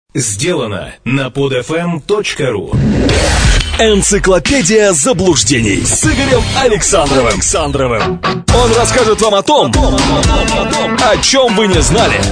Сделано на podfm.ru. Энциклопедия заблуждений с Игорем Александровым. Он расскажет вам о том, о чем вы не знали.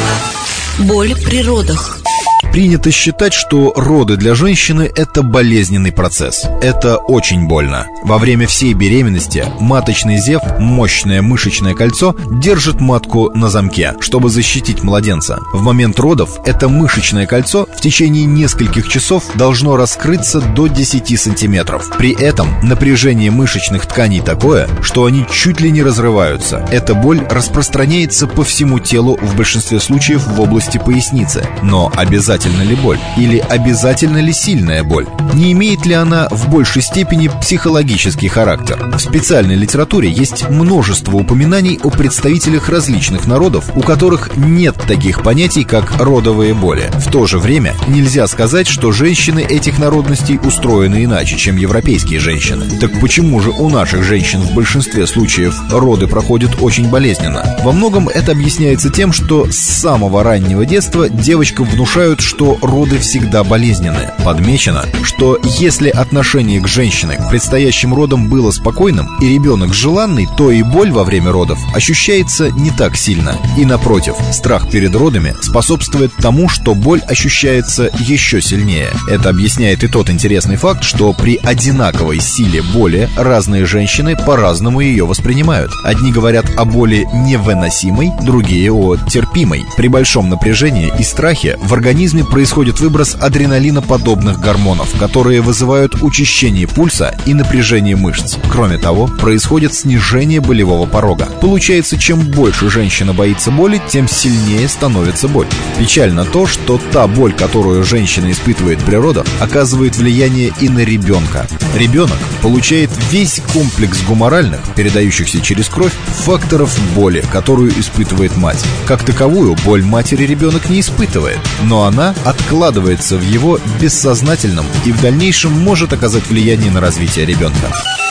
Боль при родах. Принято считать, что роды для женщины – это болезненный процесс. Это очень больно. Во время всей беременности маточный зев, мощное мышечное кольцо, держит матку на замке, чтобы защитить младенца. В момент родов это мышечное кольцо в течение нескольких часов должно раскрыться до 10 сантиметров. При этом напряжение мышечных тканей такое, что они чуть ли не разрываются. Эта боль распространяется по всему телу, в большинстве случаев в области поясницы. Но обязательно ли боль? Или обязательно ли сильная боль? Не имеет ли она в большей степени психологический характер? В специальной литературе есть множество упоминаний о представителях различных народов, у которых нет таких понятий, как родовые боли. В то же время нельзя сказать, что женщины этих народностей устроены иначе, чем европейские женщины. Так почему же у наших женщин в большинстве случаев роды проходят очень болезненно? Во многом это объясняется тем, что с самого раннего детства девочкам внушают, что роды всегда болезненны. Подмечено, что если отношение к женщине к предстоящим родам было спокойным и ребенок желанный, то и боль во время родов ощущается не так сильно. И напротив, страх перед родами способствует тому, что боль ощущается еще сильнее. Это объясняет и тот интересный факт, что при одинаковой силе боли разные женщины по-разному ее воспринимают. Одни говорят о боли невыносимой, другие о терпимой. При большом напряжении и страхе в организме происходит выброс адреналиноподобных гормонов, которые вызывают учащение пульса и напряжение мышц. Кроме того, происходит снижение болевого порога. Получается, чем больше женщина боится боли, тем сильнее становится боль. Печально то, что та боль, которую женщина испытывает при родах, оказывает влияние и на ребенка. Ребенок получает весь комплекс гуморальных, передающихся через кровь, факторов боли, которую испытывает мать. Как таковую боль матери ребенок не испытывает, но она откладывается в его бессознательном и в дальнейшем может оказать влияние на развитие ребенка.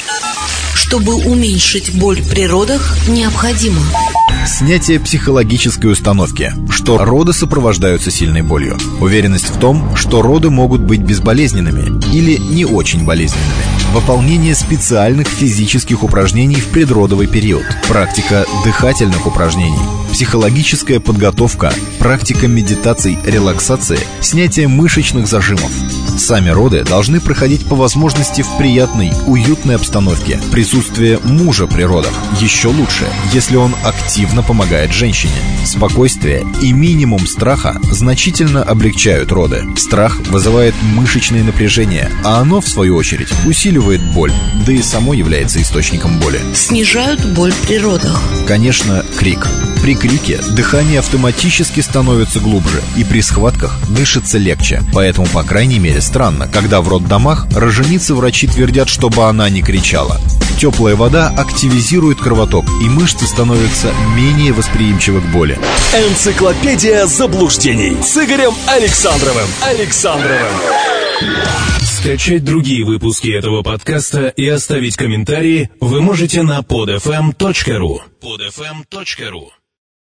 Чтобы уменьшить боль при родах, необходимо снятие психологической установки, что роды сопровождаются сильной болью. Уверенность в том, что роды могут быть безболезненными или не очень болезненными. Выполнение специальных физических упражнений в предродовый период. Практика дыхательных упражнений. Психологическая подготовка. Практика медитаций, релаксации, снятие мышечных зажимов. Сами роды должны проходить по возможности в приятной, уютной обстановке. Присутствие мужа при родах еще лучше, если он активно помогает женщине. Спокойствие и минимум страха значительно облегчают роды. Страх вызывает мышечное напряжение, а оно, в свою очередь, усиливает боль, да и само является источником боли. Снижают боль при родах. Конечно, крик. При крике дыхание автоматически становится глубже, и при схватках дышится легче. Поэтому, по крайней мере, странно, когда в роддомах роженицы-врачи твердят, чтобы она не кричала. Теплая вода активизирует кровоток, и мышцы становятся менее восприимчивы к боли. Энциклопедия заблуждений с Игорем Александровым. Скачать другие выпуски этого подкаста и оставить комментарии вы можете на podfm.ru.